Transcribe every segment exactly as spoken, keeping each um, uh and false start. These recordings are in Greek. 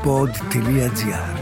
pod τελεία gr.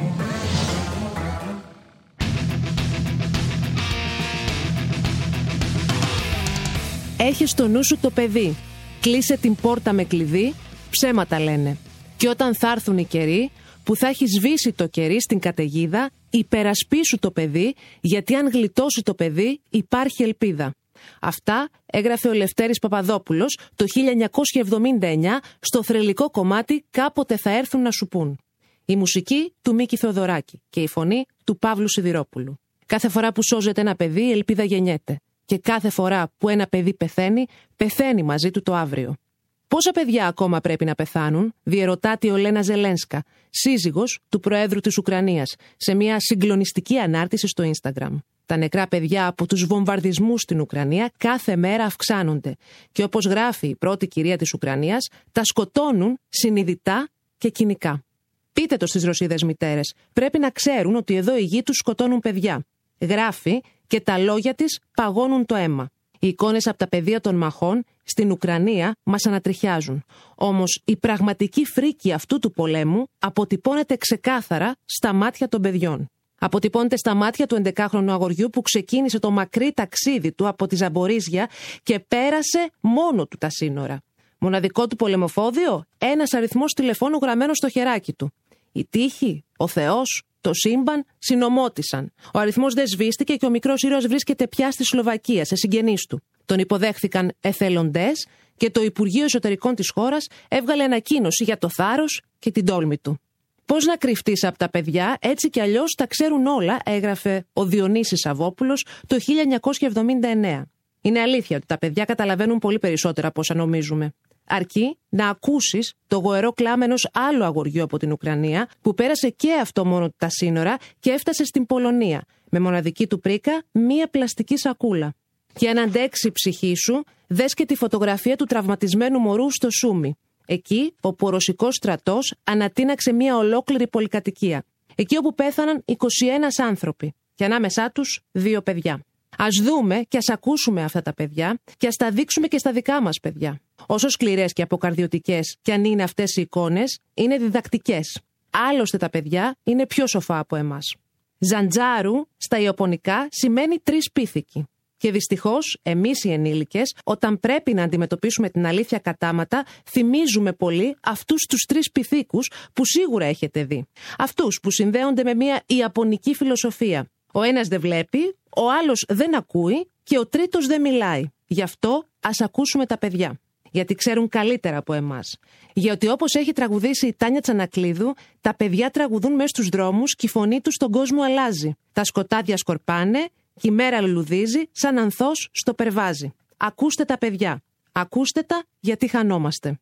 Έχεις στο νου σου το παιδί. Κλείσε την πόρτα με κλειδί, ψέματα λένε. Και όταν θα έρθουν οι καιροί που θα έχει σβήσει το κερί στην καταιγίδα, υπερασπίσου το παιδί, γιατί αν γλιτώσει το παιδί υπάρχει ελπίδα. Αυτά έγραφε ο Λευτέρης Παπαδόπουλος το χίλια εννιακόσια εβδομήντα εννιά στο θρυλικό κομμάτι «Κάποτε θα έρθουν να σου πούν». Η μουσική του Μίκη Θεοδωράκη και η φωνή του Παύλου Σιδηρόπουλου. Κάθε φορά που σώζεται ένα παιδί, η ελπίδα γεννιέται. Και κάθε φορά που ένα παιδί πεθαίνει, πεθαίνει μαζί του το αύριο. Πόσα παιδιά ακόμα πρέπει να πεθάνουν, διερωτάται η Ολένα Ζελένσκα, σύζυγος του Προέδρου της Ουκρανίας, σε μια συγκλονιστική ανάρτηση στο Instagram. Τα νεκρά παιδιά από τους βομβαρδισμούς στην Ουκρανία κάθε μέρα αυξάνονται. Και όπως γράφει η πρώτη κυρία της Ουκρανίας, τα σκοτώνουν συνειδητά και κοινικά. Πείτε το στις Ρωσίδες μητέρες. Πρέπει να ξέρουν ότι εδώ οι γη τους σκοτώνουν παιδιά. Γράφει και τα λόγια της παγώνουν το αίμα. Οι εικόνες από τα πεδία των μαχών στην Ουκρανία μας ανατριχιάζουν. Όμως η πραγματική φρίκη αυτού του πολέμου αποτυπώνεται ξεκάθαρα στα μάτια των παιδιών. Αποτυπώνεται στα μάτια του ενδεκάχρονου αγοριού που ξεκίνησε το μακρύ ταξίδι του από τη Ζαμπορίζια και πέρασε μόνο του τα σύνορα. Μοναδικό του πολεμοφόδιο, ένας αριθμός τηλεφώνου γραμμένο στο χεράκι του. Η τύχη, ο Θεός, το σύμπαν συνομότησαν. Ο αριθμός δεν σβήστηκε και ο μικρός ήρωας βρίσκεται πια στη Σλοβακία, σε συγγενείς του. Τον υποδέχθηκαν εθελοντές και το Υπουργείο Εσωτερικών της χώρας έβγαλε ανακοίνωση για το θάρρος και την τόλμη του. Πώς να κρυφτείς από τα παιδιά, έτσι κι αλλιώς τα ξέρουν όλα, έγραφε ο Διονύσης Σαββόπουλος το χίλια εννιακόσια εβδομήντα εννέα. Είναι αλήθεια ότι τα παιδιά καταλαβαίνουν πολύ περισσότερα από όσα νομίζουμε. Αρκεί να ακούσεις το γοερό κλάμα ενός άλλου αγοριού από την Ουκρανία που πέρασε και αυτό μόνο τα σύνορα και έφτασε στην Πολωνία με μοναδική του πρίκα μία πλαστική σακούλα. Και αν αντέξει η ψυχή σου, δες και τη φωτογραφία του τραυματισμένου μωρού στο Σούμι. Εκεί όπου ο ρωσικός στρατός ανατείναξε μία ολόκληρη πολυκατοικία. Εκεί όπου πέθαναν είκοσι ένα άνθρωποι και ανάμεσά τους δύο παιδιά. Ας δούμε και ας ακούσουμε αυτά τα παιδιά και ας τα δείξουμε και στα δικά μας παιδιά. Όσο σκληρές και αποκαρδιωτικές κι αν είναι αυτές οι εικόνες, είναι διδακτικές. Άλλωστε τα παιδιά είναι πιο σοφά από εμάς. Ζαντζάρου στα Ιαπωνικά σημαίνει τρεις πίθηκοι. Και δυστυχώς, εμείς οι ενήλικες, όταν πρέπει να αντιμετωπίσουμε την αλήθεια κατάματα, θυμίζουμε πολύ αυτούς τους τρεις πυθίκους που σίγουρα έχετε δει. Αυτούς που συνδέονται με μια ιαπωνική φιλοσοφία. Ο ένας δεν βλέπει, ο άλλος δεν ακούει και ο τρίτος δεν μιλάει. Γι' αυτό ας ακούσουμε τα παιδιά. Γιατί ξέρουν καλύτερα από εμάς. Γιατί όπως έχει τραγουδήσει η Τάνια Τσανακλείδου, τα παιδιά τραγουδούν μέσα στους δρόμους και η φωνή τους στον κόσμο αλλάζει. Τα σκοτάδια σκορπάνε και η μέρα λουλουδίζει σαν ανθός στο περβάζι. Ακούστε τα παιδιά. Ακούστε τα γιατί χανόμαστε.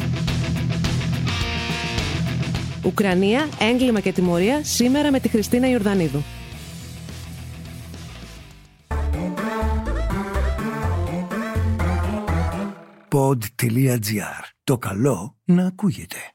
Ουκρανία, έγκλημα και τιμωρία σήμερα με τη Χριστίνα Ιορδανίδου. pod τελεία gr. Το καλό να ακούγεται.